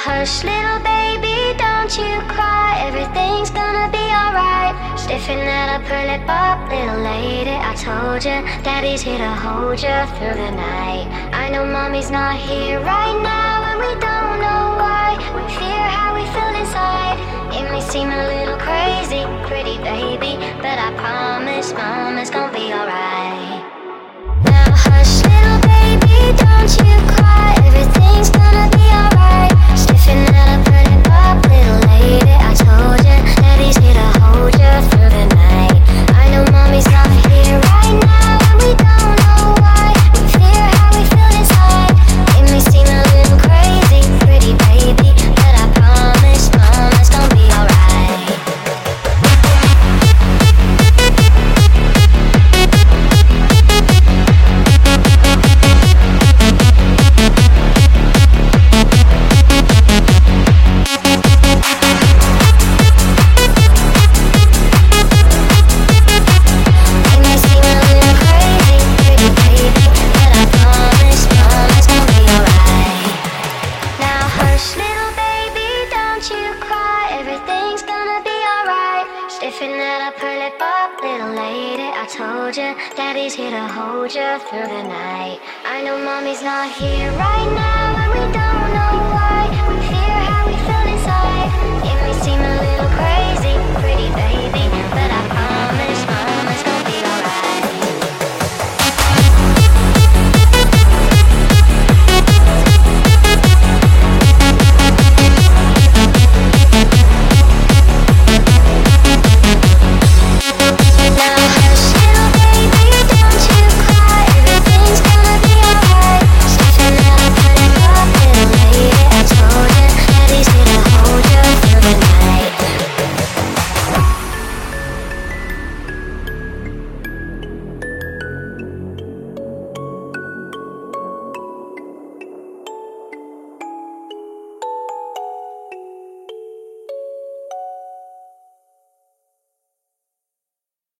hush, little baby, don't you cry. Everything's gonna be alright. Stiffen that up, pull it up, little lady. I told you, daddy's here to hold you through the night. I know mommy's not here right now, and we don't know why. We fear how we feel inside. It may seem a little crazy, pretty baby, but I promise mama's gonna be alright. Now hush, little baby, don't you cry. Everything's gonna be alright. Stiffen that up, pull it up, little lady. I told you, daddy's here to hold you through the night. I know mommy's not here right now, and we don't know why. We fear how we feel inside. It may seem a little crazy, pretty baby, but I promise mama's gonna be alright. Daddy's here to hold you through the night. I know mommy's not here right now, and we don't know